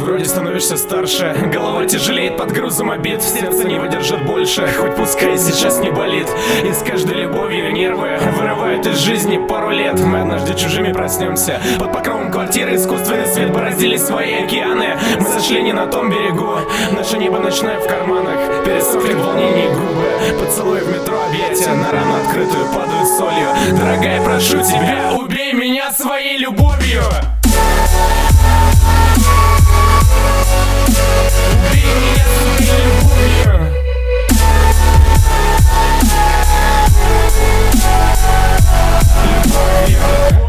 Вроде становишься старше, голова тяжелеет под грузом обид, в сердце не выдержит больше, хоть пускай сейчас не болит. И с каждой любовью нервы вырывают из жизни пару лет. Мы однажды чужими проснемся, под покровом квартиры искусственный свет бороздили свои океаны. Мы зашли не на том берегу, наше небо ночное в карманах, пересохли в волнении губы, поцелуй в метро, объятия на рану открытую падают солью. Дорогая, прошу тебя, убей меня своей любовью. Убей меня своей любовью. Любовью.